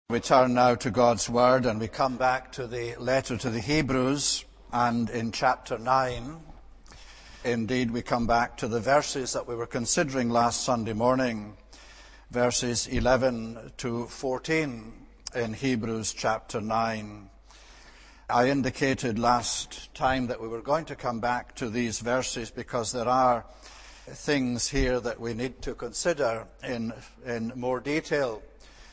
We turn now to God's Word and we come back to the letter to the Hebrews, and in chapter 9, indeed we come back to the verses that we were considering last Sunday morning, verses 11 to 14 in Hebrews chapter 9. I indicated last time that we were going to come back to these verses because there are things here that we need to consider in more detail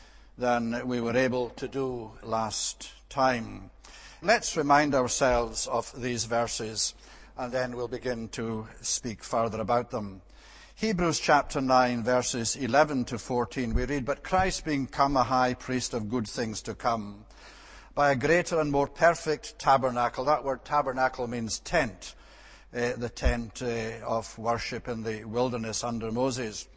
than we were able to do last time. Let's remind ourselves of these verses and then we'll begin to speak further about them. Hebrews chapter 9 verses 11 to 14 we read, "But Christ being come a high priest of good things to come, by a greater and more perfect tabernacle." That word tabernacle means tent, the tent of worship in the wilderness under Moses.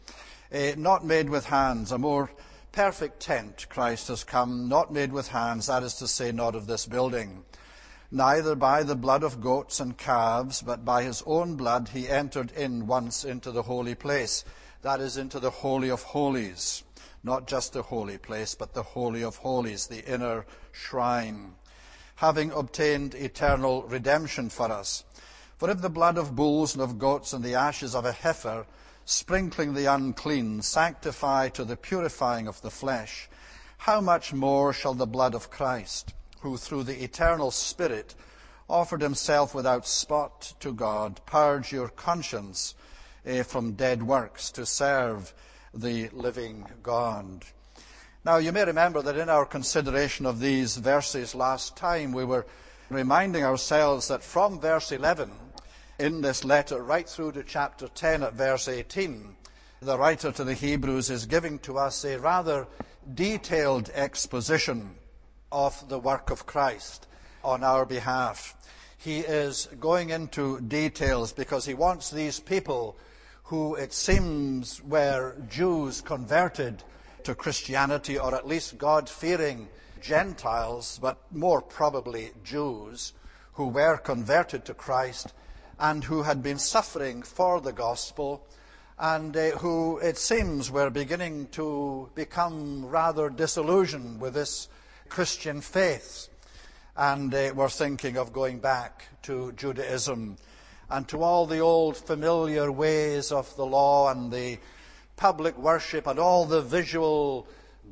Not made with hands, a more perfect tent Christ has come, not made with hands, that is to say, not of this building. Neither by the blood of goats and calves, but by his own blood he entered in once into the holy place, that is, into the Holy of Holies. Not just the holy place, but the Holy of Holies, the inner shrine, having obtained eternal redemption for us. For if the blood of bulls and of goats and the ashes of a heifer, sprinkling the unclean, sanctify to the purifying of the flesh, how much more shall the blood of Christ, who through the eternal Spirit offered himself without spot to God, purge your conscience from dead works to serve the living God. Now, you may remember that in our consideration of these verses last time, we were reminding ourselves that from verse 11 in this letter right through to chapter 10 at verse 18, the writer to the Hebrews is giving to us a rather detailed exposition of the work of Christ on our behalf. He is going into details because he wants these people who it seems were Jews converted to Christianity, or at least God-fearing Gentiles, but more probably Jews, who were converted to Christ and who had been suffering for the gospel, and who, it seems, were beginning to become rather disillusioned with this Christian faith, and were thinking of going back to Judaism and to all the old familiar ways of the law and the public worship and all the visual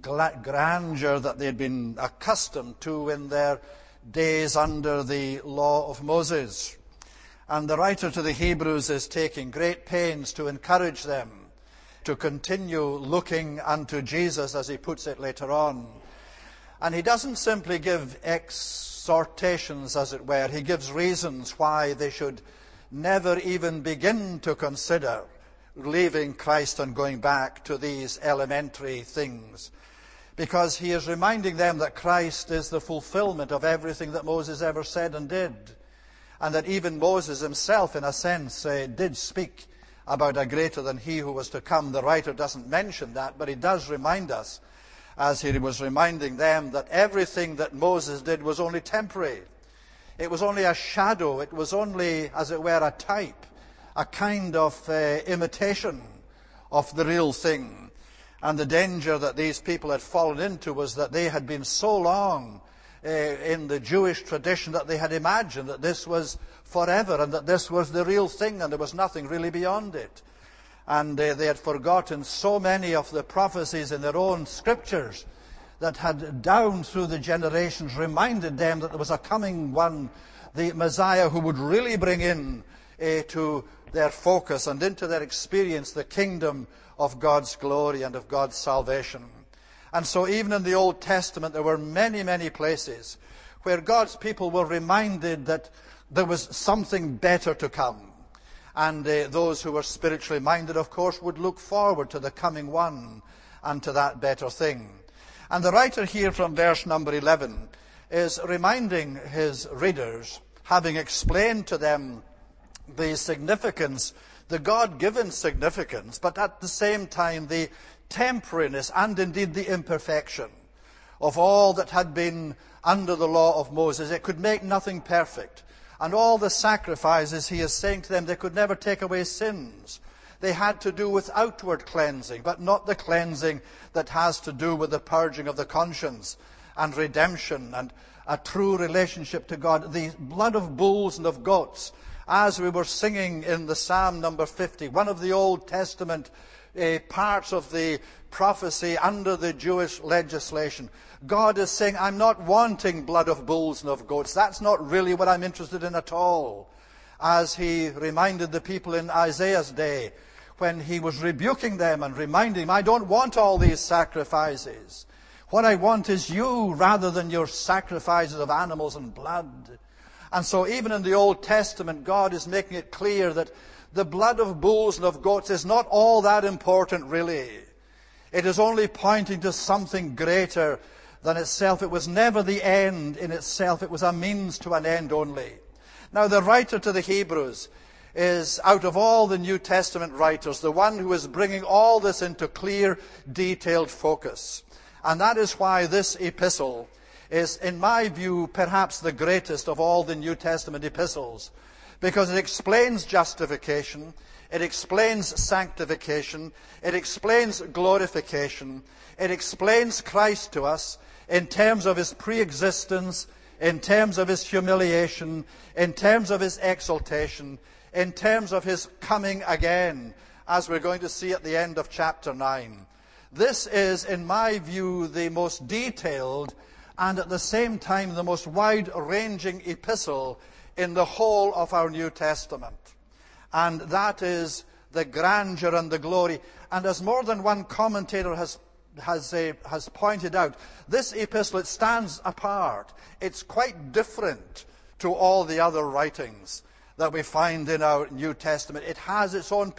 grandeur that they had been accustomed to in their days under the law of Moses. And the writer to the Hebrews is taking great pains to encourage them to continue looking unto Jesus, as he puts it later on. And he doesn't simply give exhortations, as it were. He gives reasons why they should never even begin to consider leaving Christ and going back to these elementary things. Because he is reminding them that Christ is the fulfillment of everything that Moses ever said and did. And that even Moses himself, in a sense, did speak about a greater than he who was to come. The writer doesn't mention that, but he does remind us, as he was reminding them, that everything that Moses did was only temporary. It was only a shadow. It was only, as it were, a type, a kind of imitation of the real thing. And the danger that these people had fallen into was that they had been so long in the Jewish tradition that they had imagined that this was forever and that this was the real thing and there was nothing really beyond it. And they had forgotten so many of the prophecies in their own scriptures that had down through the generations reminded them that there was a coming one, the Messiah, who would really bring in to their focus and into their experience the kingdom of God's glory and of God's salvation. And so even in the Old Testament, there were many, many places where God's people were reminded that there was something better to come. And those who were spiritually minded, of course, would look forward to the coming one and to that better thing. And the writer here from verse number 11 is reminding his readers, having explained to them the significance, the God-given significance, but at the same time the temporariness and indeed the imperfection of all that had been under the law of Moses. It could make nothing perfect. And all the sacrifices, he is saying to them, they could never take away sins. They had to do with outward cleansing, but not the cleansing that has to do with the purging of the conscience and redemption and a true relationship to God. The blood of bulls and of goats, as we were singing in the Psalm number 50, one of the Old Testament parts of the prophecy under the Jewish legislation. God is saying, I'm not wanting blood of bulls and of goats. That's not really what I'm interested in at all. As he reminded the people in Isaiah's day, when he was rebuking them and reminding them, I don't want all these sacrifices. What I want is you rather than your sacrifices of animals and blood. And so even in the Old Testament, God is making it clear that the blood of bulls and of goats is not all that important, really. It is only pointing to something greater than itself. It was never the end in itself. It was a means to an end only. Now, the writer to the Hebrews is, out of all the New Testament writers, the one who is bringing all this into clear, detailed focus. And that is why this epistle is, in my view, perhaps the greatest of all the New Testament epistles, because it explains justification, it explains sanctification, it explains glorification, it explains Christ to us in terms of his pre-existence, in terms of his humiliation, in terms of his exaltation, in terms of his coming again, as we're going to see at the end of chapter 9. This is, in my view, the most detailed and at the same time the most wide-ranging epistle in the whole of our New Testament. And that is the grandeur and the glory. And as more than one commentator has pointed out, this epistle, it stands apart. It's quite different to all the other writings that we find in our New Testament. It has its own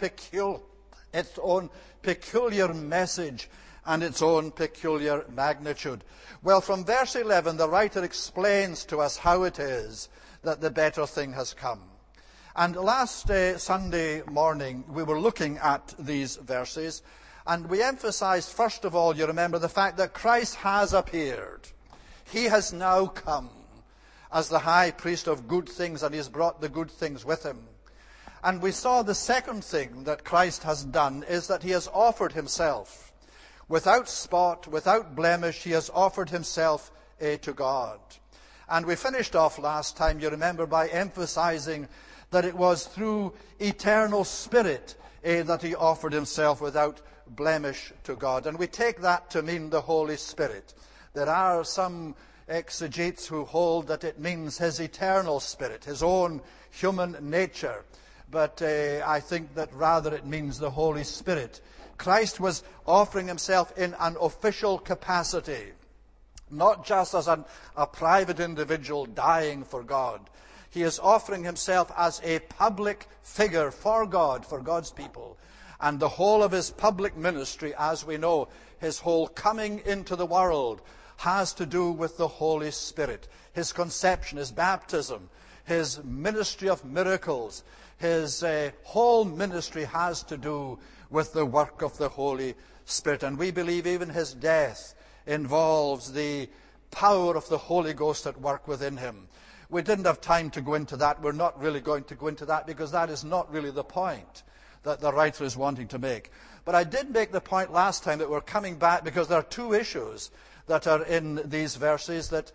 peculiar message and its own peculiar magnitude. Well, from verse 11, the writer explains to us how it is that the better thing has come. And last Sunday morning, we were looking at these verses, and we emphasized, first of all, you remember, the fact that Christ has appeared. He has now come as the high priest of good things, and he has brought the good things with him. And we saw the second thing that Christ has done is that he has offered himself. Without spot, without blemish, he has offered himself to God. And we finished off last time, you remember, by emphasizing that it was through eternal Spirit that he offered himself without blemish to God. And we take that to mean the Holy Spirit. There are some exegetes who hold that it means his eternal Spirit, his own human nature. But I think that rather it means the Holy Spirit. Christ was offering himself in an official capacity, not just as a private individual dying for God. He is offering himself as a public figure for God, for God's people. And the whole of his public ministry, as we know, his whole coming into the world, has to do with the Holy Spirit. His conception, his baptism, his ministry of miracles, his whole ministry has to do with the work of the Holy Spirit. And we believe even his death involves the power of the Holy Ghost at work within him. We didn't have time to go into that. We're not really going to go into that because that is not really the point that the writer is wanting to make. But I did make the point last time that we're coming back because there are two issues that are in these verses that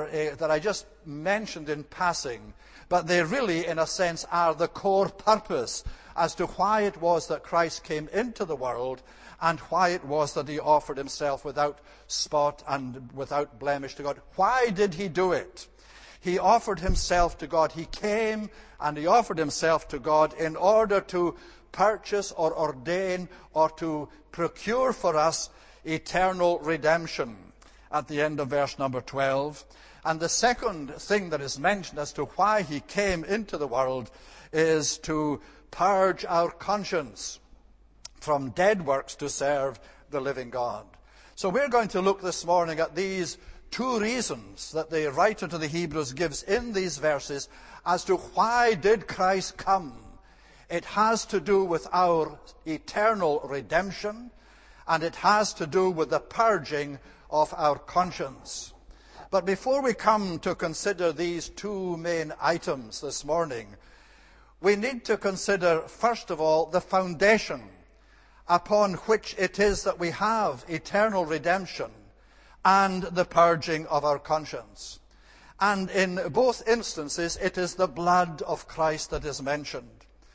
I just mentioned in passing. But they really, in a sense, are the core purpose as to why it was that Christ came into the world and why it was that he offered himself without spot and without blemish to God. Why did he do it? He offered himself to God. He came and he offered himself to God in order to purchase or ordain or to procure for us eternal redemption at the end of verse number 12. And the second thing that is mentioned as to why he came into the world is to purge our conscience from dead works to serve the living God. So we're going to look this morning at these two reasons that the writer to the Hebrews gives in these verses as to why did Christ come. It has to do with our eternal redemption, and it has to do with the purging of our conscience. But before we come to consider these two main items this morning, we need to consider, first of all, the foundation upon which it is that we have eternal redemption and the purging of our conscience. And in both instances, it is the blood of Christ that is mentioned.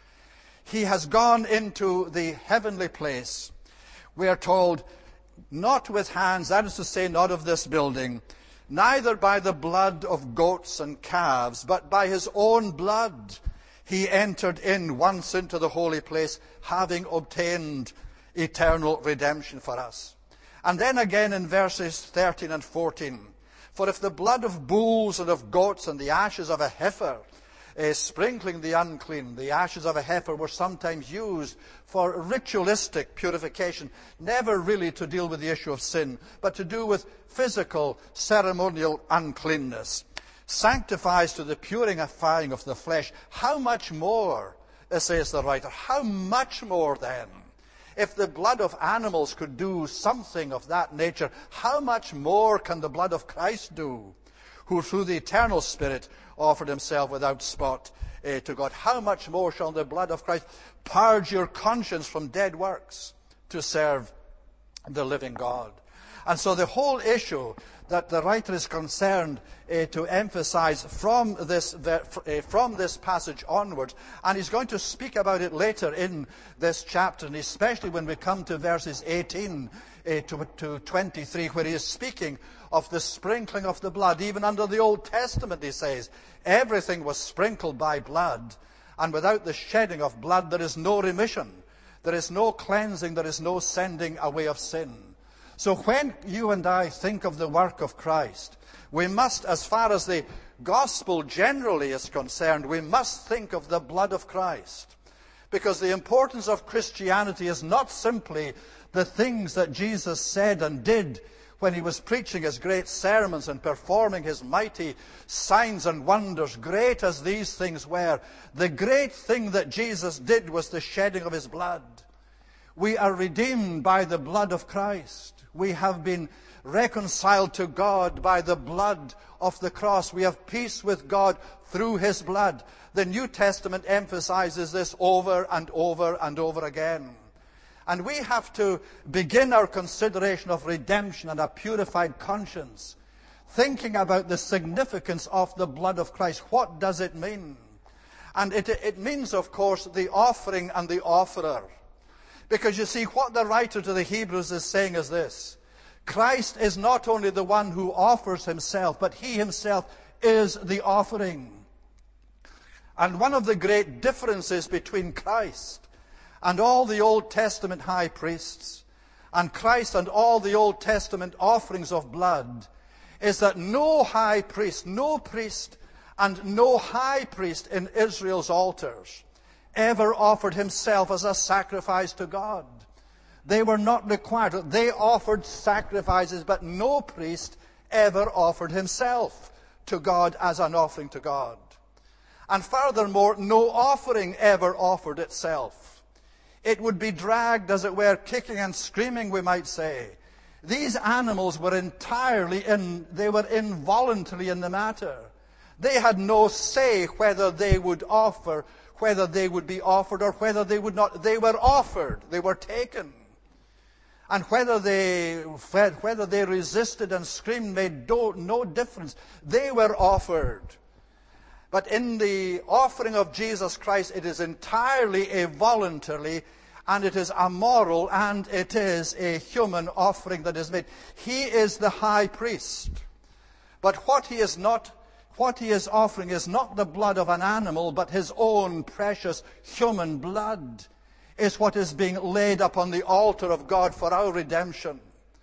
He has gone into the heavenly place. We are told, not with hands, that is to say, not of this building, neither by the blood of goats and calves, but by his own blood he entered in once into the holy place, having obtained eternal redemption for us. And then again in verses 13 and 14, for if the blood of bulls and of goats and the ashes of a heifer, sprinkling the unclean, the ashes of a heifer were sometimes used for ritualistic purification, never really to deal with the issue of sin, but to do with physical, ceremonial uncleanness, sanctifies to the purifying of the flesh. How much more, says the writer, how much more then? If the blood of animals could do something of that nature, how much more can the blood of Christ do, who through the eternal Spirit offered himself without spot to God? How much more shall the blood of Christ purge your conscience from dead works to serve the living God? And so the whole issue that the writer is concerned to emphasize from this passage onwards, and he's going to speak about it later in this chapter, and especially when we come to verses 18 to 23, where he is speaking of the sprinkling of the blood. Even under the Old Testament, he says, everything was sprinkled by blood, and without the shedding of blood there is no remission, there is no cleansing, there is no sending away of sin. So when you and I think of the work of Christ, we must, as far as the gospel generally is concerned, we must think of the blood of Christ. Because the importance of Christianity is not simply the things that Jesus said and did when he was preaching his great sermons and performing his mighty signs and wonders. Great as these things were, the great thing that Jesus did was the shedding of his blood. We are redeemed by the blood of Christ. We have been reconciled to God by the blood of the cross. We have peace with God through his blood. The New Testament emphasizes this over and over and over again. And we have to begin our consideration of redemption and a purified conscience, thinking about the significance of the blood of Christ. What does it mean? And it means, of course, the offering and the offerer. Because you see, what the writer to the Hebrews is saying is this: Christ is not only the one who offers himself, but he himself is the offering. And one of the great differences between Christ and all the Old Testament high priests, and Christ and all the Old Testament offerings of blood, is that no high priest, no priest, and no high priest in Israel's altars ever offered himself as a sacrifice to God. They were not required. They offered sacrifices, but no priest ever offered himself to God as an offering to God. And furthermore, no offering ever offered itself. It would be dragged, as it were, kicking and screaming, we might say. These animals were they were involuntary in the matter. They had no say whether they would offer, whether they would be offered, or whether they would not. They were offered. They were taken. And whether they resisted and screamed made no difference. They were offered. But in the offering of Jesus Christ, it is entirely a voluntary, and it is a moral, and it is a human offering that is made. He is the high priest. But what he is offering is not the blood of an animal, but his own precious human blood is what is being laid upon the altar of God for our redemption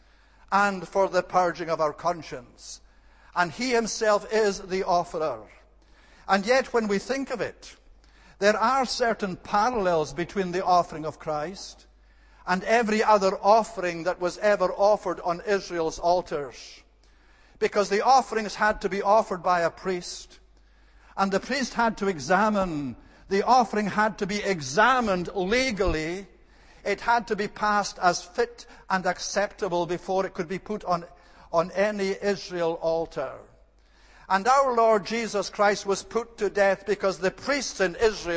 and for the purging of our conscience. And he himself is the offerer. And yet, when we think of it, there are certain parallels between the offering of Christ and every other offering that was ever offered on Israel's altars. Because the offerings had to be offered by a priest, and the priest had to examine. The offering had to be examined legally. It had to be passed as fit and acceptable before it could be put on any Israel altar. And our Lord Jesus Christ was put to death because the priests in Israel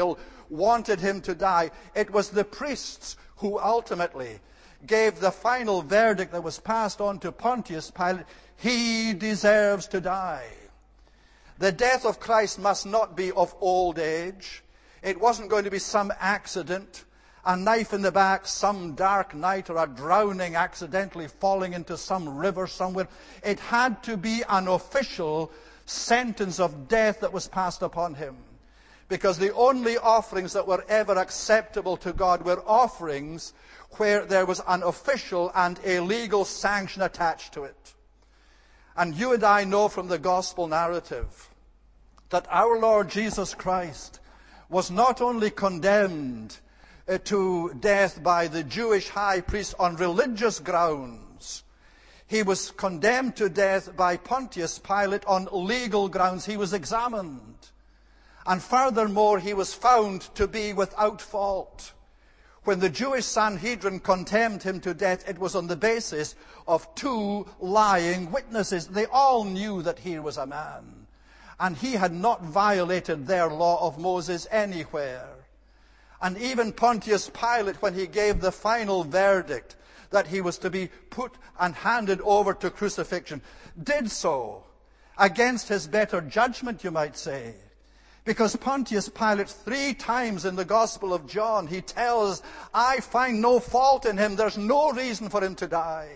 wanted him to die. It was the priests who ultimately gave the final verdict that was passed on to Pontius Pilate. He deserves to die. The death of Christ must not be of old age. It wasn't going to be some accident, a knife in the back, some dark night, or a drowning accidentally falling into some river somewhere. It had to be an official sentence of death that was passed upon him. Because the only offerings that were ever acceptable to God were offerings where there was an official and a legal sanction attached to it. And you and I know from the gospel narrative that our Lord Jesus Christ was not only condemned to death by the Jewish high priest on religious grounds. He was condemned to death by Pontius Pilate on legal grounds. He was examined. And furthermore, he was found to be without fault. When the Jewish Sanhedrin condemned him to death, it was on the basis of 2 lying witnesses. They all knew that he was a man, and he had not violated their law of Moses anywhere. And even Pontius Pilate, when he gave the final verdict that he was to be put and handed over to crucifixion, did so against his better judgment, you might say. Because Pontius Pilate, 3 times in the Gospel of John, he tells, I find no fault in him. There's no reason for him to die.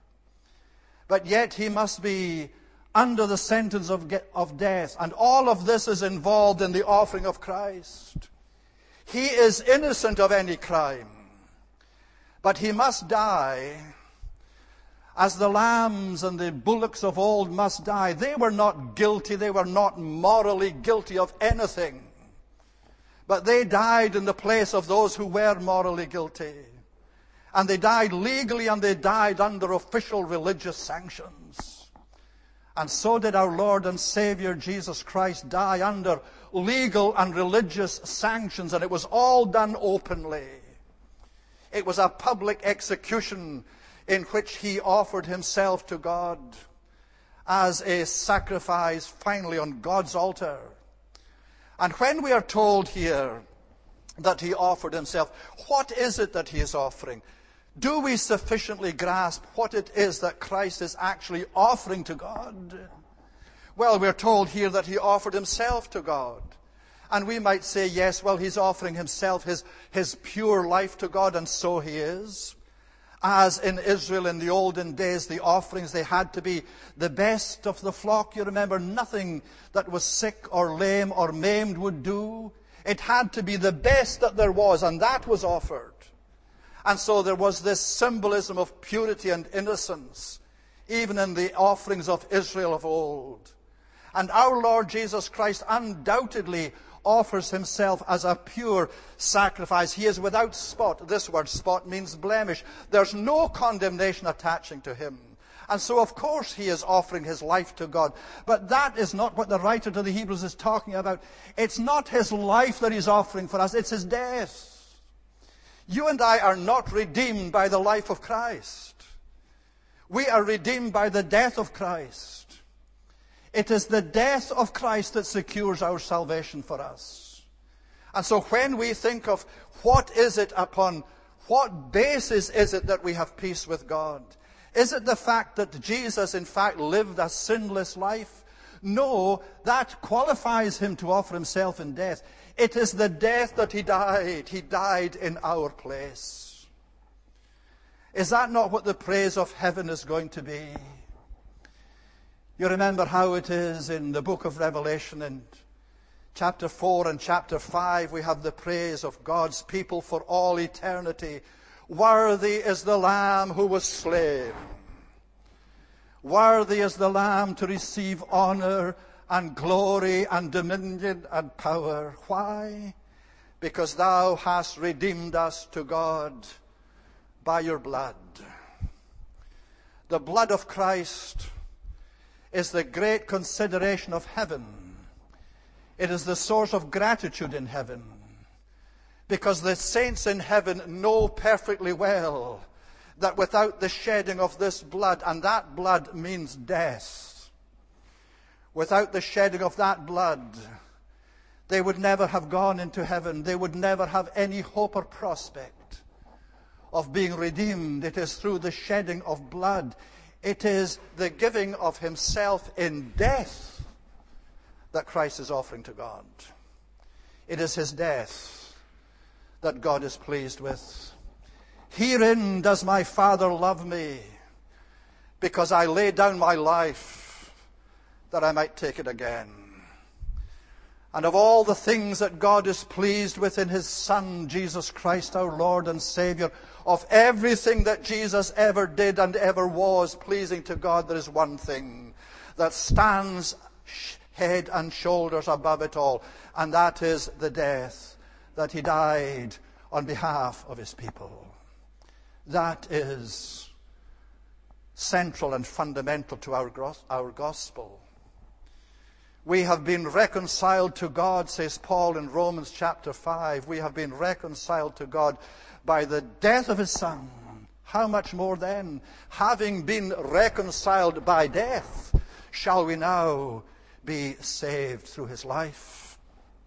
But yet he must be under the sentence of death. And all of this is involved in the offering of Christ. He is innocent of any crime. But he must die as the lambs and the bullocks of old must die. They were not guilty. They were not morally guilty of anything. But they died in the place of those who were morally guilty. And they died legally, and they died under official religious sanctions. And so did our Lord and Savior Jesus Christ die under legal and religious sanctions, and it was all done openly. It was a public execution in which he offered himself to God as a sacrifice finally on God's altar. And when we are told here that he offered himself, what is it that he is offering? Do we sufficiently grasp what it is that Christ is actually offering to God? Well, we're told here that he offered himself to God. And we might say, yes, well, he's offering himself, his pure life to God, and so he is. As in Israel in the olden days, the offerings, they had to be the best of the flock. You remember, nothing that was sick or lame or maimed would do. It had to be the best that there was, and that was offered. And so there was this symbolism of purity and innocence, even in the offerings of Israel of old. And our Lord Jesus Christ undoubtedly offers himself as a pure sacrifice. He is without spot. This word spot means blemish. There's no condemnation attaching to him. And so, of course, he is offering his life to God. But that is not what the writer to the Hebrews is talking about. It's not his life that he's offering for us. It's his death. You and I are not redeemed by the life of Christ. We are redeemed by the death of Christ. It is the death of Christ that secures our salvation for us. And so when we think of what is it, upon what basis is it that we have peace with God? Is it the fact that Jesus in fact lived a sinless life? No, that qualifies him to offer himself in death. It is the death that he died. He died in our place. Is that not what the praise of heaven is going to be? You remember how it is in the book of Revelation in chapter 4 and chapter 5. We have the praise of God's people for all eternity. Worthy is the Lamb who was slain. Worthy is the Lamb to receive honor and glory and dominion and power. Why? Because thou hast redeemed us to God by your blood. The blood of Christ is the great consideration of heaven. It is the source of gratitude in heaven. Because the saints in heaven know perfectly well that without the shedding of this blood, and that blood means death, without the shedding of that blood, they would never have gone into heaven. They would never have any hope or prospect of being redeemed. It is through the shedding of blood. It is the giving of himself in death that Christ is offering to God. It is his death that God is pleased with. Herein does my Father love me, because I lay down my life that I might take it again. And of all the things that God is pleased with in his Son, Jesus Christ, our Lord and Savior, of everything that Jesus ever did and ever was pleasing to God, there is one thing that stands head and shoulders above it all, and that is the death that he died on behalf of his people. That is central and fundamental to our gospel. We have been reconciled to God, says Paul in Romans chapter 5. We have been reconciled to God by the death of his Son. How much more then, having been reconciled by death, shall we now be saved through his life?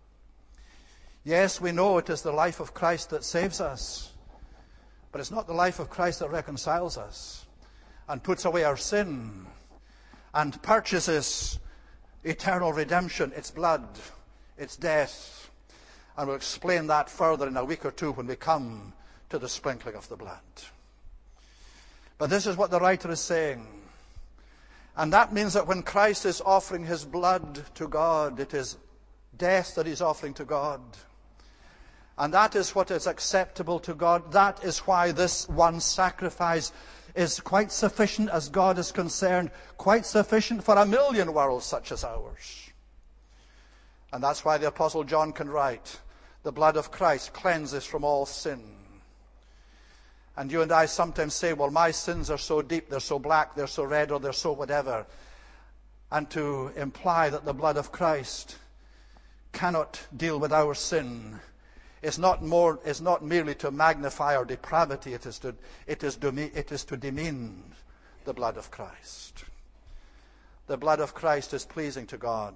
Yes, we know it is the life of Christ that saves us, but it's not the life of Christ that reconciles us and puts away our sin and purchases eternal redemption. It's blood, it's death. And we'll explain that further in a week or two when we come to the sprinkling of the blood. But this is what the writer is saying. And that means that when Christ is offering his blood to God, it is death that he's offering to God. And that is what is acceptable to God. That is why this one sacrifice is quite sufficient as God is concerned, quite sufficient for 1,000,000 worlds such as ours. And that's why the Apostle John can write, the blood of Christ cleanses from all sin. And you and I sometimes say, well, my sins are so deep, they're so black, they're so red, or they're so whatever. And to imply that the blood of Christ cannot deal with our sin is not merely to magnify our depravity, it is to demean the blood of Christ. The blood of Christ is pleasing to God.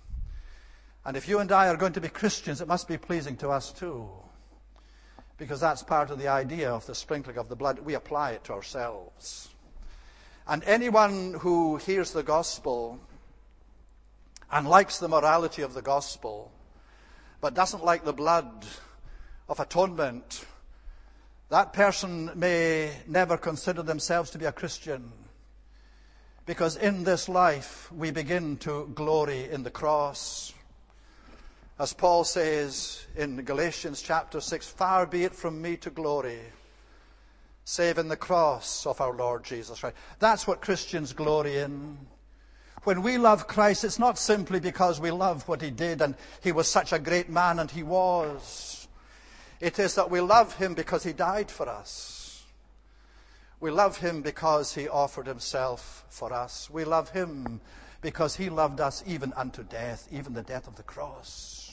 And if you and I are going to be Christians, it must be pleasing to us too. Because that's part of the idea of the sprinkling of the blood. We apply it to ourselves. And anyone who hears the gospel and likes the morality of the gospel, but doesn't like the blood of atonement, that person may never consider themselves to be a Christian. Because in this life, we begin to glory in the cross. As Paul says in Galatians chapter 6, far be it from me to glory, save in the cross of our Lord Jesus Christ. That's what Christians glory in. When we love Christ, it's not simply because we love what he did and he was such a great man, and he was. It is that we love him because he died for us. We love him because he offered himself for us. We love him because he loved us even unto death, even the death of the cross.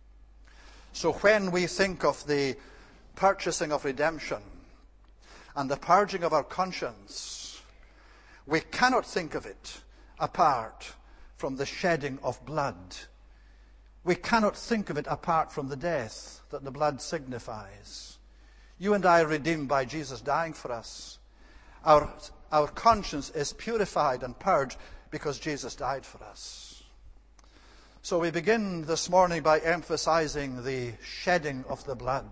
So when we think of the purchasing of redemption and the purging of our conscience, we cannot think of it apart from the shedding of blood. We cannot think of it apart from the death that the blood signifies. You and I are redeemed by Jesus dying for us. Our conscience is purified and purged because Jesus died for us. So we begin this morning by emphasizing the shedding of the blood.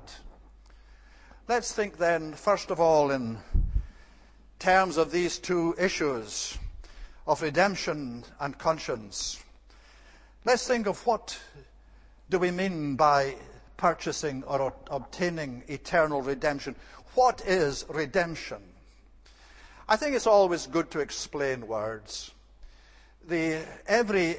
Let's think then, first of all, in terms of these two issues of redemption and conscience. Let's think of what do we mean by purchasing or obtaining eternal redemption. What is redemption? I think it's always good to explain words. Every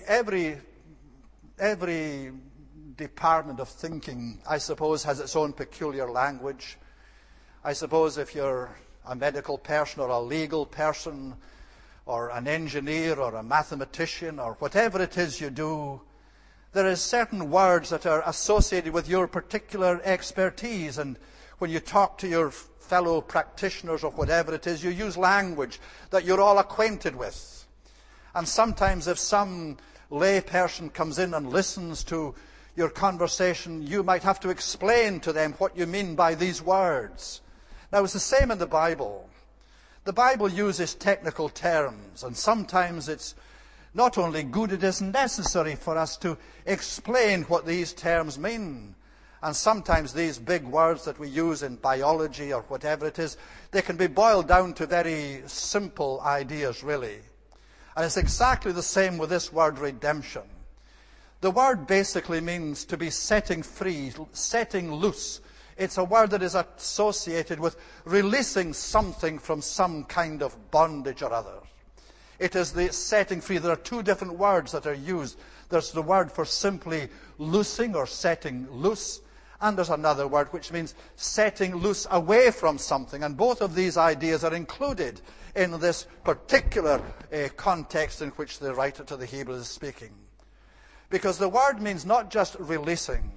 department of thinking, I suppose, has its own peculiar language. I suppose if you're a medical person or a legal person or an engineer or a mathematician or whatever it is you do, there is certain words that are associated with your particular expertise. And when you talk to your fellow practitioners or whatever it is, you use language that you're all acquainted with. And sometimes if some lay person comes in and listens to your conversation, you might have to explain to them what you mean by these words. Now, it's the same in the Bible. The Bible uses technical terms, and sometimes it's not only good, it is necessary for us to explain what these terms mean. And sometimes these big words that we use in biology or whatever it is, they can be boiled down to very simple ideas, really. And it's exactly the same with this word redemption. The word basically means to be setting free, setting loose. It's a word that is associated with releasing something from some kind of bondage or other. It is the setting free. There are two different words that are used. There's the word for simply loosing or setting loose, and there's another word which means setting loose away from something. And both of these ideas are included in this particular context in which the writer to the Hebrews is speaking. Because the word means not just releasing.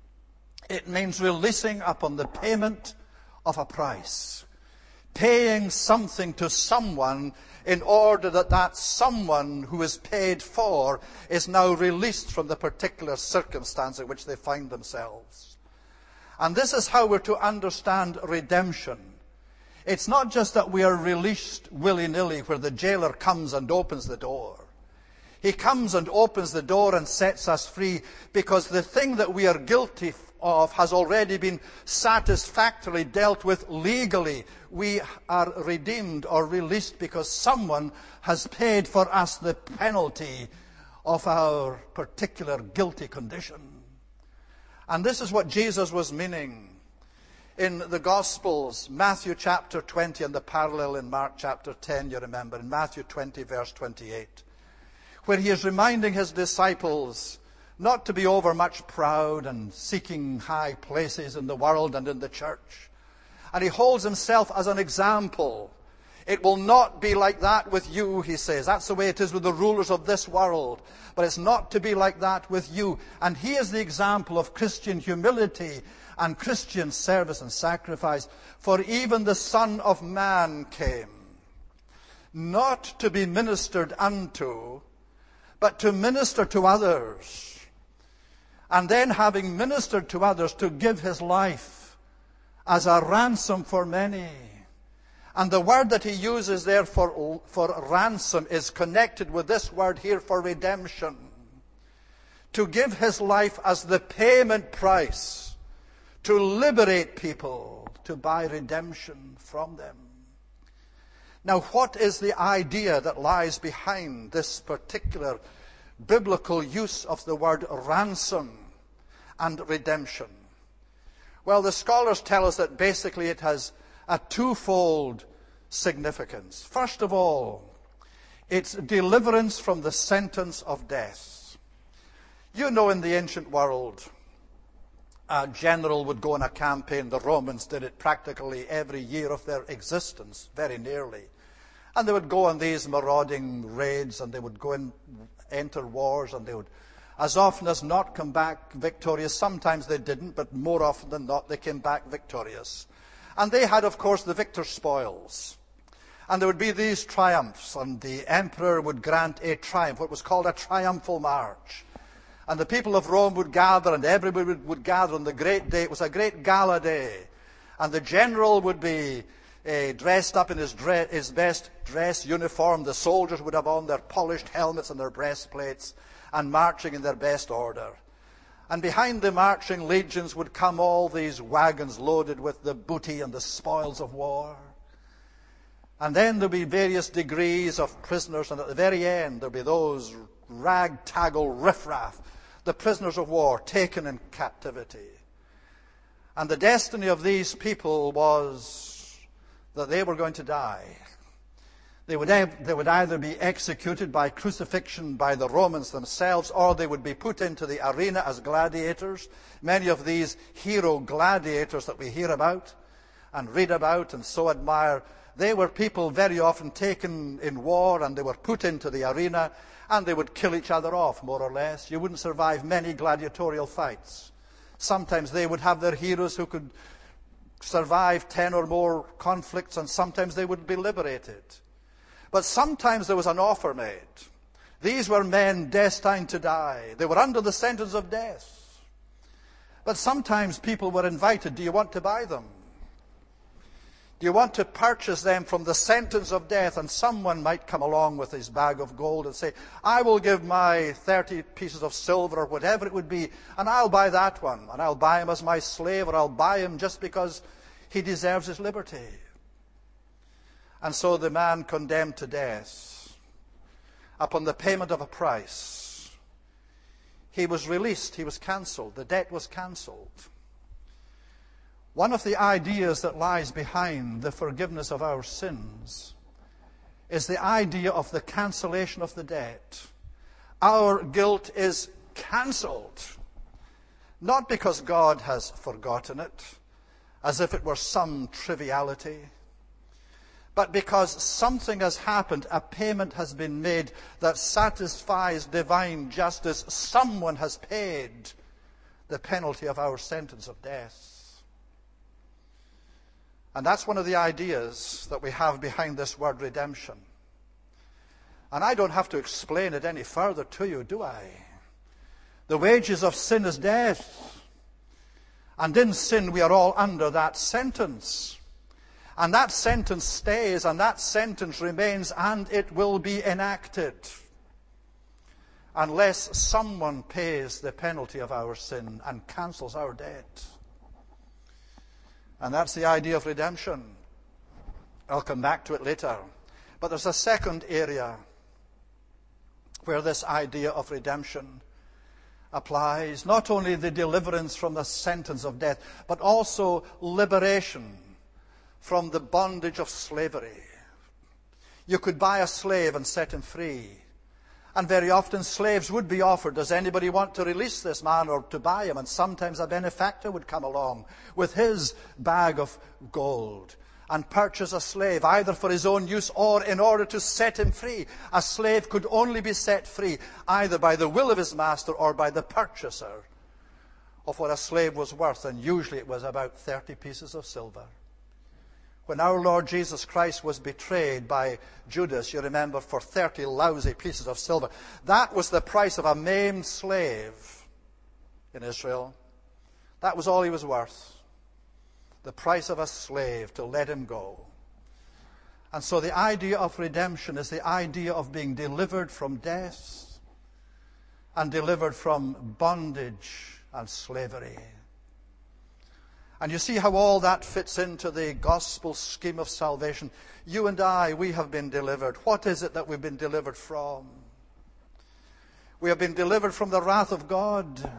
It means releasing upon the payment of a price. Paying something to someone in order that that someone who is paid for is now released from the particular circumstance in which they find themselves. And this is how we're to understand redemption. It's not just that we are released willy-nilly where the jailer comes and opens the door. He comes and opens the door and sets us free because the thing that we are guilty of has already been satisfactorily dealt with legally. We are redeemed or released because someone has paid for us the penalty of our particular guilty condition. And this is what Jesus was meaning in the Gospels, Matthew chapter 20 and the parallel in Mark chapter 10, you remember, in Matthew 20 verse 28, where he is reminding his disciples not to be overmuch proud and seeking high places in the world and in the church. And he holds himself as an example. It will not be like that with you, he says. That's the way it is with the rulers of this world. But it's not to be like that with you. And he is the example of Christian humility and Christian service and sacrifice. For even the Son of Man came, not to be ministered unto, but to minister to others. And then, having ministered to others, to give his life as a ransom for many. And the word that he uses there for ransom is connected with this word here for redemption. To give his life as the payment price, to liberate people, to buy redemption from them. Now, what is the idea that lies behind this particular biblical use of the word ransom and redemption? Well, the scholars tell us that basically it has a twofold significance. First of all, it's deliverance from the sentence of death. You know, in the ancient world, a general would go on a campaign. The Romans did it practically every year of their existence, very nearly. And they would go on these marauding raids, and they would go and enter wars, and they would, as often as not, come back victorious. Sometimes they didn't, but more often than not, they came back victorious. And they had, of course, the victor's spoils. And there would be these triumphs, and the emperor would grant a triumph, what was called a triumphal march. And the people of Rome would gather, and everybody would gather on the great day. It was a great gala day. And the general would be dressed up in his best dress uniform. The soldiers would have on their polished helmets and their breastplates, and marching in their best order. And behind the marching legions would come all these wagons loaded with the booty and the spoils of war. And then there'll be various degrees of prisoners, and at the very end there'll be those ragtaggle riffraff, the prisoners of war taken in captivity. And the destiny of these people was that they were going to die. They would either be executed by crucifixion by the Romans themselves, or they would be put into the arena as gladiators. Many of these hero gladiators that we hear about and read about and so admire, they were people very often taken in war, and they were put into the arena, and they would kill each other off, more or less. You wouldn't survive many gladiatorial fights. Sometimes they would have their heroes who could survive 10 or more conflicts, and sometimes they would be liberated. But sometimes there was an offer made. These were men destined to die. They were under the sentence of death. But sometimes people were invited, do you want to buy them? Do you want to purchase them from the sentence of death? And someone might come along with his bag of gold and say, I will give my 30 pieces of silver or whatever it would be, and I'll buy that one. And I'll buy him as my slave, or I'll buy him just because he deserves his liberty. And so the man condemned to death, upon the payment of a price, he was released, he was cancelled, the debt was cancelled. One of the ideas that lies behind the forgiveness of our sins is the idea of the cancellation of the debt. Our guilt is cancelled, not because God has forgotten it, as if it were some triviality, but because something has happened, a payment has been made that satisfies divine justice. Someone has paid the penalty of our sentence of death. And that's one of the ideas that we have behind this word redemption. And I don't have to explain it any further to you, do I? The wages of sin is death. And in sin we are all under that sentence. And that sentence stays, and that sentence remains, and it will be enacted unless someone pays the penalty of our sin and cancels our debt. And that's the idea of redemption. I'll come back to it later. But there's a second area where this idea of redemption applies. Not only the deliverance from the sentence of death, but also liberation from the bondage of slavery. You could buy a slave and set him free. And very often slaves would be offered. Does anybody want to release this man or to buy him? And sometimes a benefactor would come along with his bag of gold and purchase a slave, either for his own use or in order to set him free. A slave could only be set free either by the will of his master or by the purchaser of what a slave was worth. And usually it was about 30 pieces of silver. When our Lord Jesus Christ was betrayed by Judas, you remember, for 30 lousy pieces of silver, that was the price of a maimed slave in Israel. That was all he was worth. The price of a slave to let him go. And so the idea of redemption is the idea of being delivered from death and delivered from bondage and slavery. And you see how all that fits into the gospel scheme of salvation. You and I, we have been delivered. What is it that we've been delivered from? We have been delivered from the wrath of God.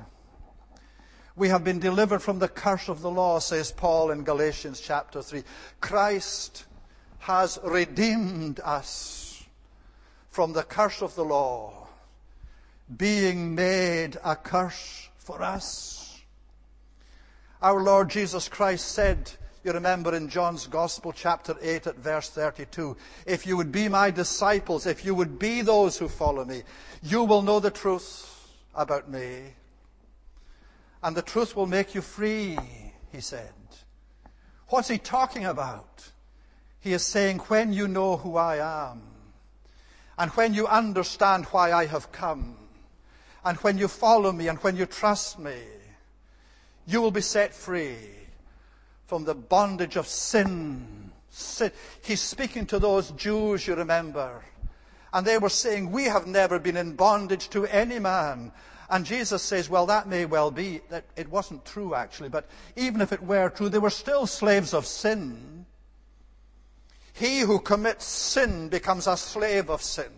We have been delivered from the curse of the law, says Paul in Galatians chapter 3. Christ has redeemed us from the curse of the law, being made a curse for us. Our Lord Jesus Christ said, you remember in John's Gospel, chapter 8 at verse 32, if you would be my disciples, if you would be those who follow me, you will know the truth about me. And the truth will make you free, he said. What's he talking about? He is saying, when you know who I am, and when you understand why I have come, and when you follow me, and when you trust me, you will be set free from the bondage of sin. He's speaking to those Jews, you remember. And they were saying, we have never been in bondage to any man. And Jesus says, well, that may well be. That it wasn't true, actually. But even if it were true, they were still slaves of sin. He who commits sin becomes a slave of sin.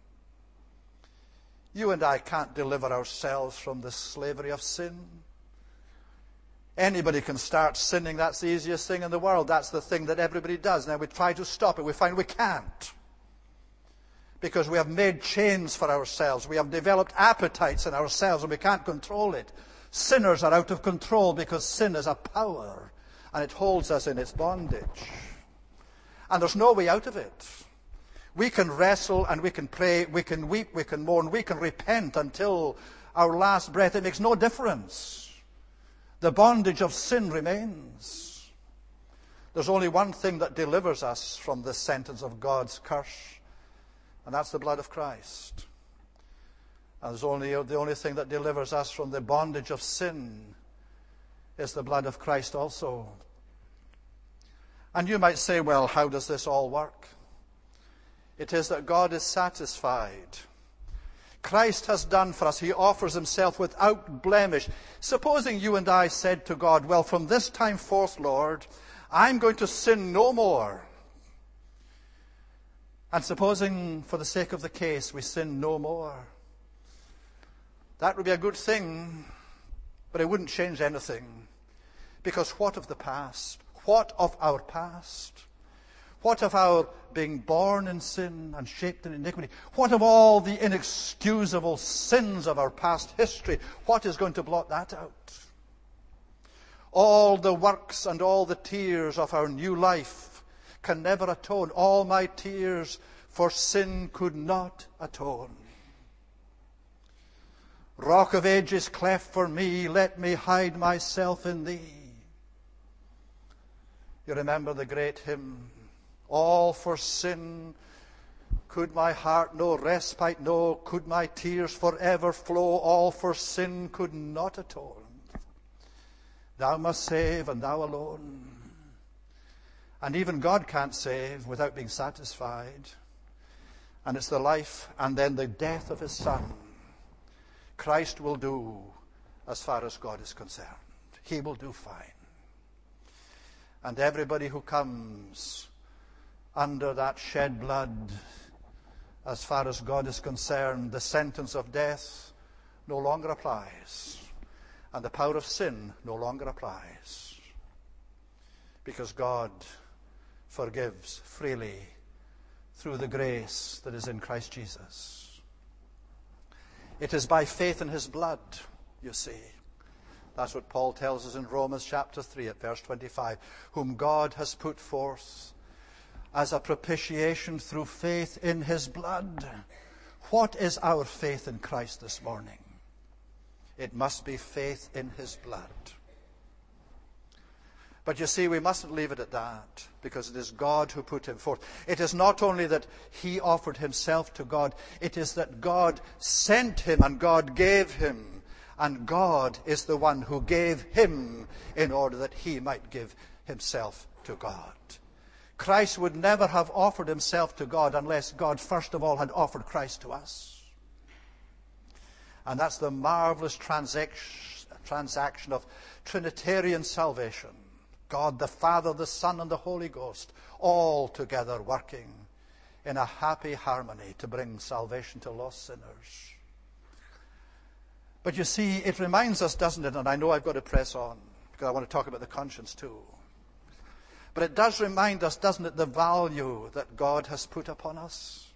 You and I can't deliver ourselves from the slavery of sin. Anybody can start sinning. That's the easiest thing in the world. That's the thing that everybody does. Now we try to stop it. We find we can't. Because we have made chains for ourselves. We have developed appetites in ourselves and we can't control it. Sinners are out of control because sin is a power and it holds us in its bondage. And there's no way out of it. We can wrestle and we can pray, we can weep, we can mourn, we can repent until our last breath. It makes no difference. The bondage of sin remains. There's only one thing that delivers us from the sentence of God's curse, and that's the blood of Christ. And there's the only thing that delivers us from the bondage of sin is the blood of Christ also. And you might say, well, how does this all work? It is that God is satisfied. Christ has done for us. He offers himself without blemish. Supposing you and I said to God, well, from this time forth, Lord, I'm going to sin no more. And supposing, for the sake of the case, we sin no more. That would be a good thing, but it wouldn't change anything. Because what of the past? What of our past? What of our being born in sin and shaped in iniquity? What of all the inexcusable sins of our past history? What is going to blot that out? All the works and all the tears of our new life can never atone. All my tears for sin could not atone. Rock of ages cleft for me, let me hide myself in thee. You remember the great hymn, all for sin could my heart no respite know, could my tears forever flow, all for sin could not atone. Thou must save, and thou alone. And even God can't save without being satisfied. And it's the life and then the death of his Son. Christ will do as far as God is concerned. He will do fine. And everybody who comes under that shed blood, as far as God is concerned, the sentence of death no longer applies. And the power of sin no longer applies. Because God forgives freely through the grace that is in Christ Jesus. It is by faith in his blood, you see. That's what Paul tells us in Romans chapter 3 at verse 25. Whom God has put forth as a propitiation through faith in his blood. What is our faith in Christ this morning? It must be faith in his blood. But you see, we mustn't leave it at that, because it is God who put him forth. It is not only that he offered himself to God, it is that God sent him and God gave him. And God is the one who gave him in order that he might give himself to God. Christ would never have offered himself to God unless God first of all had offered Christ to us. And that's the marvelous transaction of Trinitarian salvation. God the Father, the Son, and the Holy Ghost, all together working in a happy harmony to bring salvation to lost sinners. But you see, it reminds us, doesn't it, and I know I've got to press on, because I want to talk about the conscience too. But it does remind us, doesn't it, the value that God has put upon us.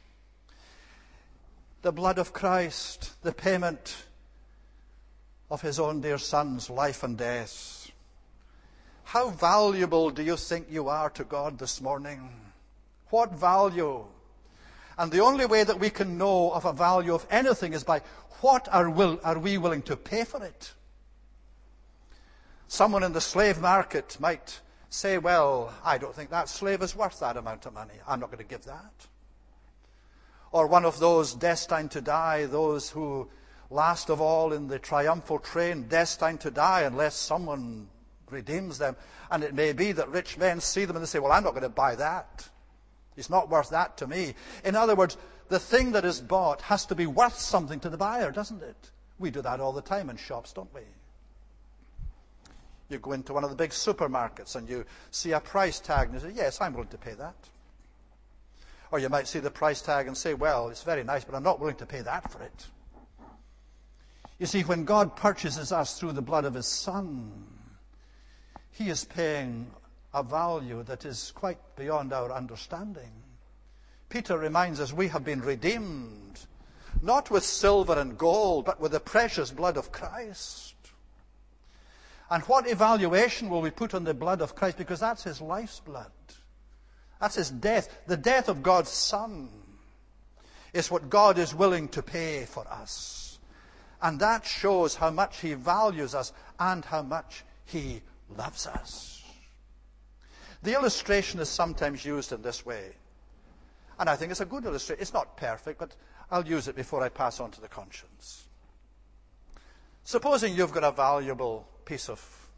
The blood of Christ, the payment of his own dear Son's life and death. How valuable do you think you are to God this morning? What value? And the only way that we can know of a value of anything is by what are we willing to pay for it? Someone in the slave market might say, well, I don't think that slave is worth that amount of money. I'm not going to give that. Or one of those destined to die, those who last of all in the triumphal train, destined to die unless someone redeems them. And it may be that rich men see them and they say, well, I'm not going to buy that. It's not worth that to me. In other words, the thing that is bought has to be worth something to the buyer, doesn't it? We do that all the time in shops, don't we? You go into one of the big supermarkets and you see a price tag and you say, yes, I'm willing to pay that. Or you might see the price tag and say, well, it's very nice, but I'm not willing to pay that for it. You see, when God purchases us through the blood of his Son, he is paying a value that is quite beyond our understanding. Peter reminds us we have been redeemed, not with silver and gold, but with the precious blood of Christ. And what evaluation will we put on the blood of Christ? Because that's his life's blood. That's his death. The death of God's Son is what God is willing to pay for us. And that shows how much he values us and how much he loves us. The illustration is sometimes used in this way. And I think it's a good illustration. It's not perfect, but I'll use it before I pass on to the conscience. Supposing you've got a valuable piece of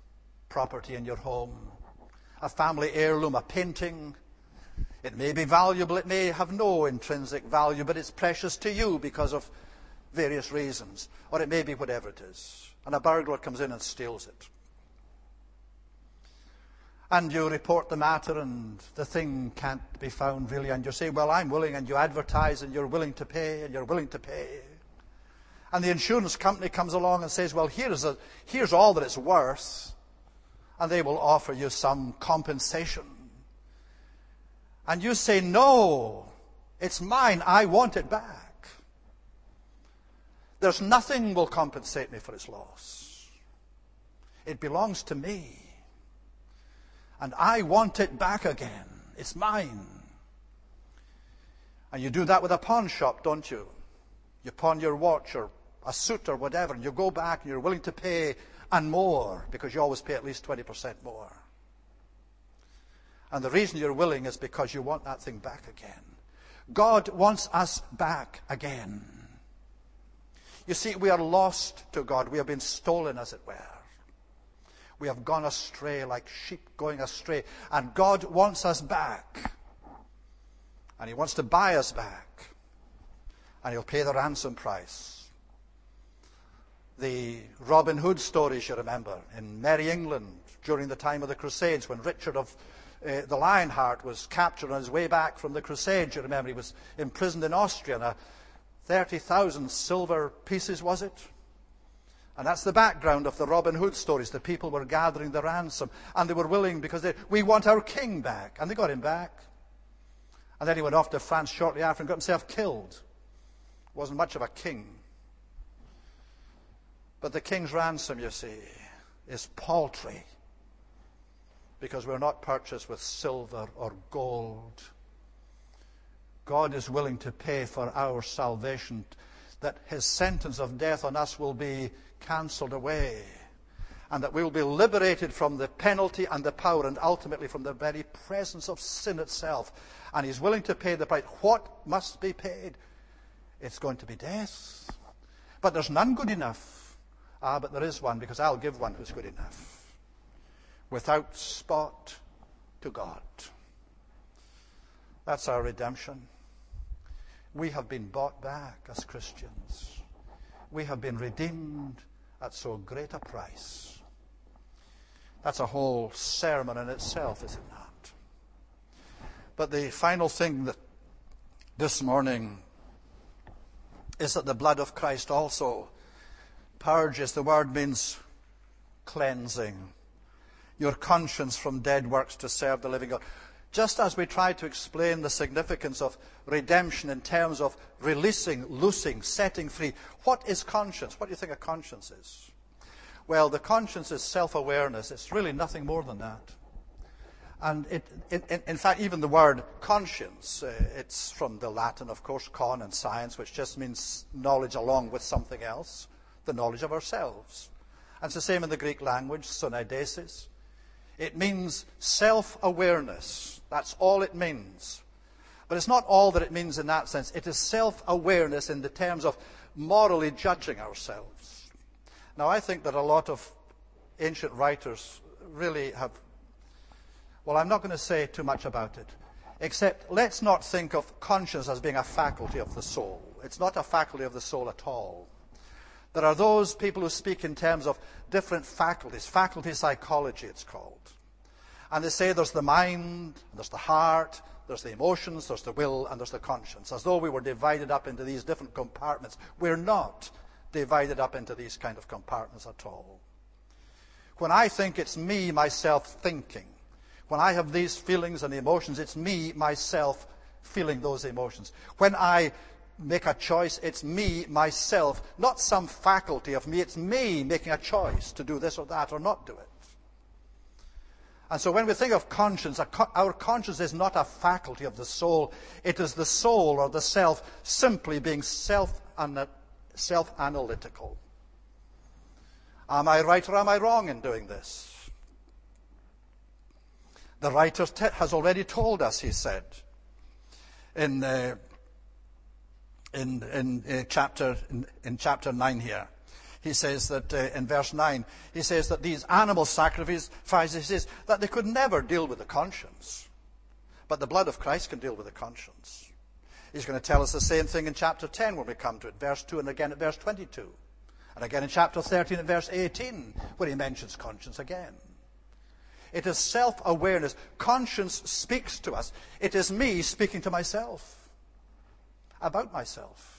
property in your home, a family heirloom, a painting. It may be valuable, it may have no intrinsic value, but it's precious to you because of various reasons. Or it may be whatever it is. And a burglar comes in and steals it. And you report the matter and the thing can't be found really. And you say, well, I'm willing. And you advertise and you're willing to pay and you're willing to pay. And the insurance company comes along and says, well, here's all that it's worth. And they will offer you some compensation. And you say, no, it's mine. I want it back. There's nothing will compensate me for its loss. It belongs to me. And I want it back again. It's mine. And you do that with a pawn shop, don't you? You pawn your watch or a suit or whatever, and you go back and you're willing to pay and more, because you always pay at least 20% more. And the reason you're willing is because you want that thing back again. God wants us back again. You see, we are lost to God. We have been stolen, as it were. We have gone astray like sheep going astray. And God wants us back. And He wants to buy us back. And He'll pay the ransom price. The Robin Hood stories, you remember, in Merry England during the time of the Crusades, when Richard of the Lionheart was captured on his way back from the Crusades. You remember, he was imprisoned in Austria, and 30,000 silver pieces, was it? And that's the background of the Robin Hood stories. The people were gathering the ransom, and they were willing because we want our king back. And they got him back. And then he went off to France shortly after and got himself killed. Wasn't much of a king. But the king's ransom, you see, is paltry, because we're not purchased with silver or gold. God is willing to pay for our salvation, that His sentence of death on us will be cancelled away, and that we will be liberated from the penalty and the power, and ultimately from the very presence of sin itself. And He's willing to pay the price. What must be paid? It's going to be death. But there's none good enough. But there is one, because I'll give one who's good enough. Without spot to God. That's our redemption. We have been bought back as Christians. We have been redeemed at so great a price. That's a whole sermon in itself, is it not? But the final thing that this morning is that the blood of Christ also purges. The word means cleansing. Your conscience from dead works to serve the living God. Just as we try to explain the significance of redemption in terms of releasing, loosing, setting free, what is conscience? What do you think a conscience is? Well, the conscience is self-awareness. It's really nothing more than that. And in fact, even the word conscience, it's from the Latin, of course, con and science, which just means knowledge along with something else, the knowledge of ourselves. And it's the same in the Greek language, syneidesis. It means self-awareness. That's all it means. But it's not all that it means in that sense. It is self-awareness in the terms of morally judging ourselves. Now, I think that a lot of ancient writers really have... Well, I'm not going to say too much about it, except let's not think of conscience as being a faculty of the soul. It's not a faculty of the soul at all. There are those people who speak in terms of different faculties. Faculty psychology, it's called. And they say there's the mind, there's the heart, there's the emotions, there's the will, and there's the conscience, as though we were divided up into these different compartments. We're not divided up into these kind of compartments at all. When I think, it's me, myself, thinking. When I have these feelings and emotions, it's me, myself, feeling those emotions. When I make a choice, it's me, myself, not some faculty of me. It's me making a choice to do this or that or not do it. And so when we think of conscience, our conscience is not a faculty of the soul. It is the soul or the self simply being self-analytical. Am I right or am I wrong in doing this? The writer has already told us, he said, in chapter 9 here. He says that in verse 9, he says that these animal sacrifices, he says that they could never deal with the conscience. But the blood of Christ can deal with the conscience. He's going to tell us the same thing in chapter 10 when we come to it, verse 2, and again at verse 22. And again in chapter 13 and verse 18, where he mentions conscience again. It is self-awareness. Conscience speaks to us. It is me speaking to myself, about myself.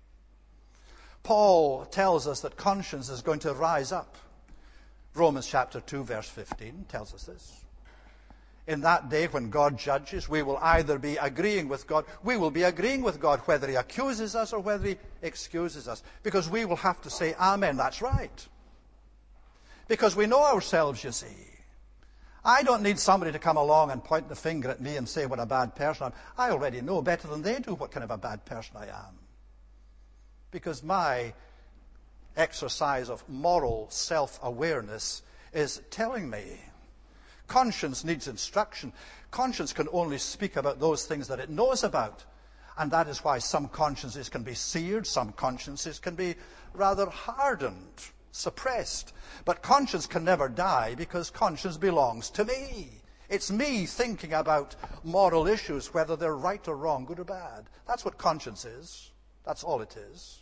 Paul tells us that conscience is going to rise up. Romans chapter 2, verse 15 tells us this. In that day when God judges, we will either be agreeing with God, we will be agreeing with God whether he accuses us or whether he excuses us. Because we will have to say, amen, that's right. Because we know ourselves, you see. I don't need somebody to come along and point the finger at me and say what a bad person I am. I already know better than they do what kind of a bad person I am. Because my exercise of moral self-awareness is telling me. Conscience needs instruction. Conscience can only speak about those things that it knows about. And that is why some consciences can be seared, some consciences can be rather hardened, suppressed. But conscience can never die because conscience belongs to me. It's me thinking about moral issues, whether they're right or wrong, good or bad. That's what conscience is. That's all it is.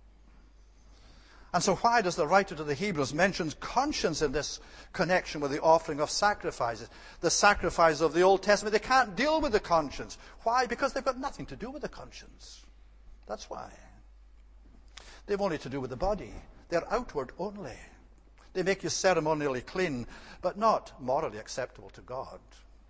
And so why does the writer to the Hebrews mention conscience in this connection with the offering of sacrifices? The sacrifices of the Old Testament, they can't deal with the conscience. Why? Because they've got nothing to do with the conscience. That's why. They've only to do with the body. They're outward only. They make you ceremonially clean, but not morally acceptable to God.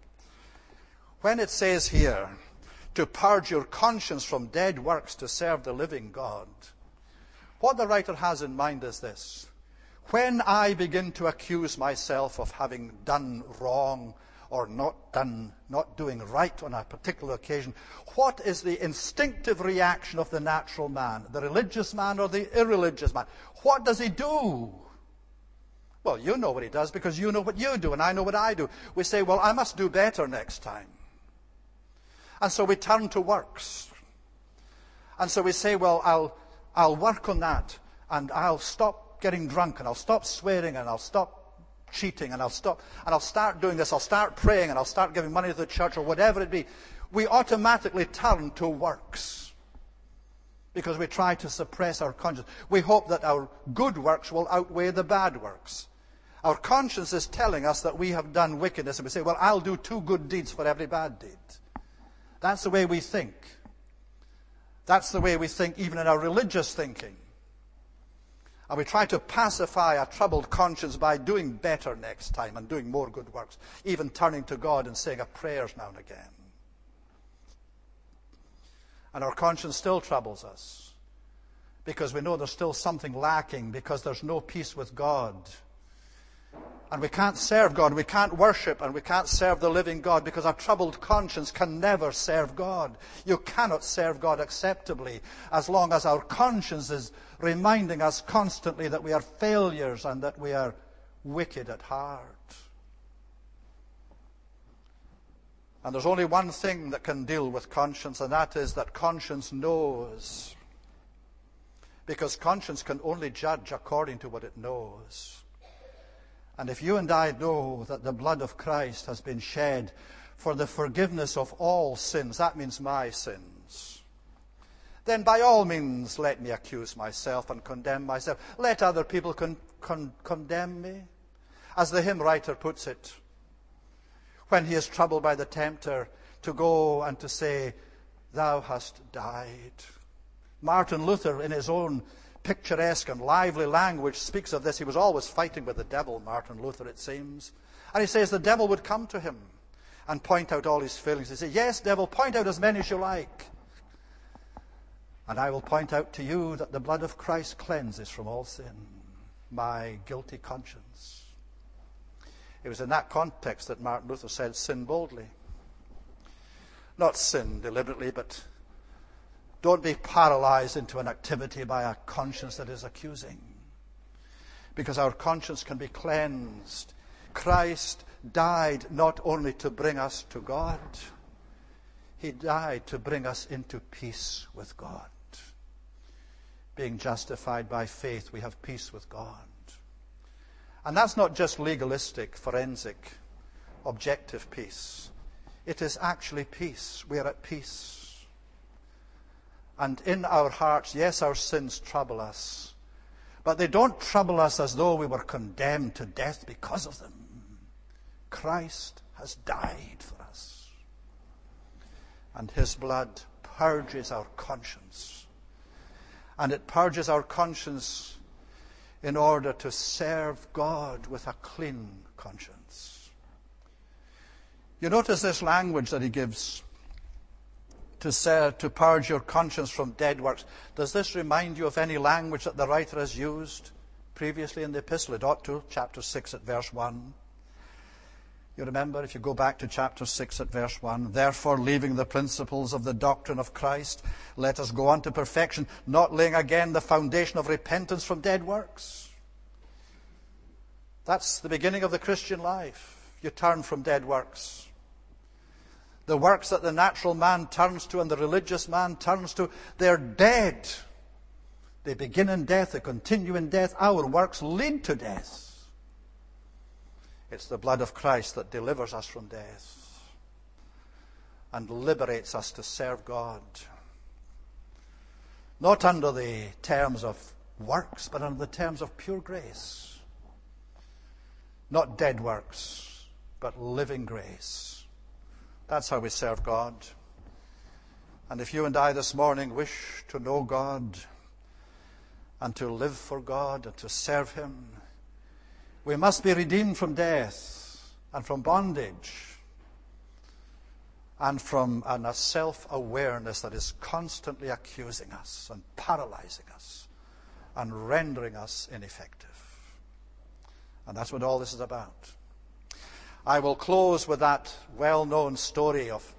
When it says here, to purge your conscience from dead works to serve the living God, what the writer has in mind is this. When I begin to accuse myself of having done wrong or not doing right on a particular occasion, what is the instinctive reaction of the natural man, the religious man or the irreligious man? What does he do? Well, you know what he does because you know what you do and I know what I do. We say, well, I must do better next time. And so we turn to works. And so we say, well, I'll work on that, and I'll stop getting drunk, and I'll stop swearing, and I'll stop cheating, and I'll start doing this, I'll start praying, and I'll start giving money to the church, or whatever it be. We automatically turn to works because we try to suppress our conscience. We hope that our good works will outweigh the bad works. Our conscience is telling us that we have done wickedness, and we say, well, I'll do 2 good deeds for every bad deed. That's the way we think. That's the way we think even in our religious thinking. And we try to pacify a troubled conscience by doing better next time and doing more good works, even turning to God and saying a prayers now and again. And our conscience still troubles us because we know there's still something lacking, because there's no peace with God. And we can't serve God, we can't worship, and we can't serve the living God because our troubled conscience can never serve God. You cannot serve God acceptably as long as our conscience is reminding us constantly that we are failures and that we are wicked at heart. And there's only one thing that can deal with conscience, and that is that conscience knows. Because conscience can only judge according to what it knows. And if you and I know that the blood of Christ has been shed for the forgiveness of all sins, that means my sins, then by all means let me accuse myself and condemn myself. Let other people condemn me. As the hymn writer puts it, when he is troubled by the tempter, to go and to say, thou hast died. Martin Luther, in his own picturesque and lively language, speaks of this. He was always fighting with the devil, Martin Luther, it seems. And he says the devil would come to him and point out all his failings. He said, yes, devil, point out as many as you like. And I will point out to you that the blood of Christ cleanses from all sin, my guilty conscience. It was in that context that Martin Luther said, sin boldly. Not sin deliberately, but don't be paralyzed into an activity by a conscience that is accusing. Because our conscience can be cleansed. Christ died not only to bring us to God, he died to bring us into peace with God. being justified by faith, we have peace with God. And that's not just legalistic, forensic, objective peace. It is actually peace. We are at peace. And in our hearts, yes, our sins trouble us, but they don't trouble us as though we were condemned to death because of them. Christ has died for us. And his blood purges our conscience. And it purges our conscience in order to serve God with a clean conscience. You notice this language that he gives to purge your conscience from dead works. Does this remind you of any language that the writer has used previously in the epistle? It ought to, chapter 6 at verse 1. You remember, if you go back to chapter 6 at verse 1, therefore, leaving the principles of the doctrine of Christ, let us go on to perfection, not laying again the foundation of repentance from dead works. That's the beginning of the Christian life. You turn from dead works. The works that the natural man turns to and the religious man turns to, they're dead. They begin in death, they continue in death. Our works lead to death. It's the blood of Christ that delivers us from death and liberates us to serve God. Not under the terms of works, but under the terms of pure grace. Not dead works, but living grace. That's how we serve God. And if you and I this morning wish to know God and to live for God and to serve him, we must be redeemed from death and from bondage and from a self-awareness that is constantly accusing us and paralyzing us and rendering us ineffective. And that's what all this is about. I will close with that well-known story of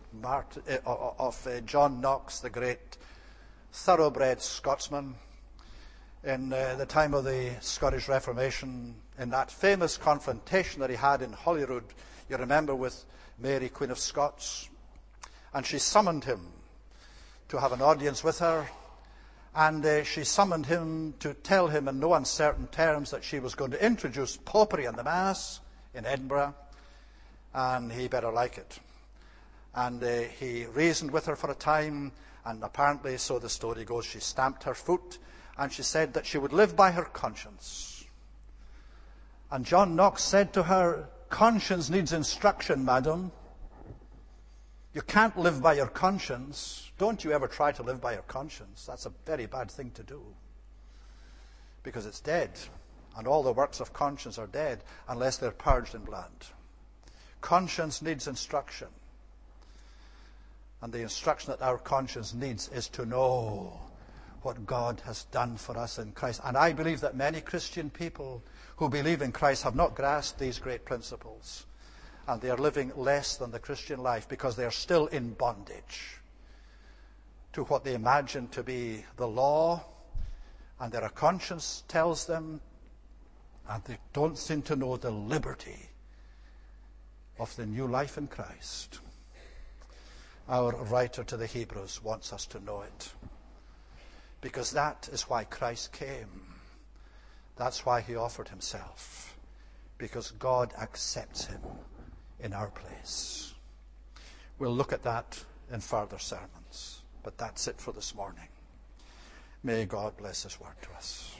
John Knox, the great thoroughbred Scotsman, in the time of the Scottish Reformation, in that famous confrontation that he had in Holyrood, you remember, with Mary, Queen of Scots. And she summoned him to have an audience with her. And she summoned him to tell him in no uncertain terms that she was going to introduce popery in the Mass in Edinburgh, and he better like it. And he reasoned with her for a time, and apparently, so the story goes, she stamped her foot, and she said that she would live by her conscience. And John Knox said to her, conscience needs instruction, madam. You can't live by your conscience. Don't you ever try to live by your conscience. That's a very bad thing to do. Because it's dead. And all the works of conscience are dead unless they're purged in blood. Conscience needs instruction. And the instruction that our conscience needs is to know what God has done for us in Christ. And I believe that many Christian people who believe in Christ have not grasped these great principles. And they are living less than the Christian life because they are still in bondage to what they imagine to be the law. And their conscience tells them, and they don't seem to know the liberty of the new life in Christ. Our writer to the Hebrews wants us to know it. Because that is why Christ came. That's why he offered himself. Because God accepts him in our place. We'll look at that in further sermons. But that's it for this morning. May God bless his word to us.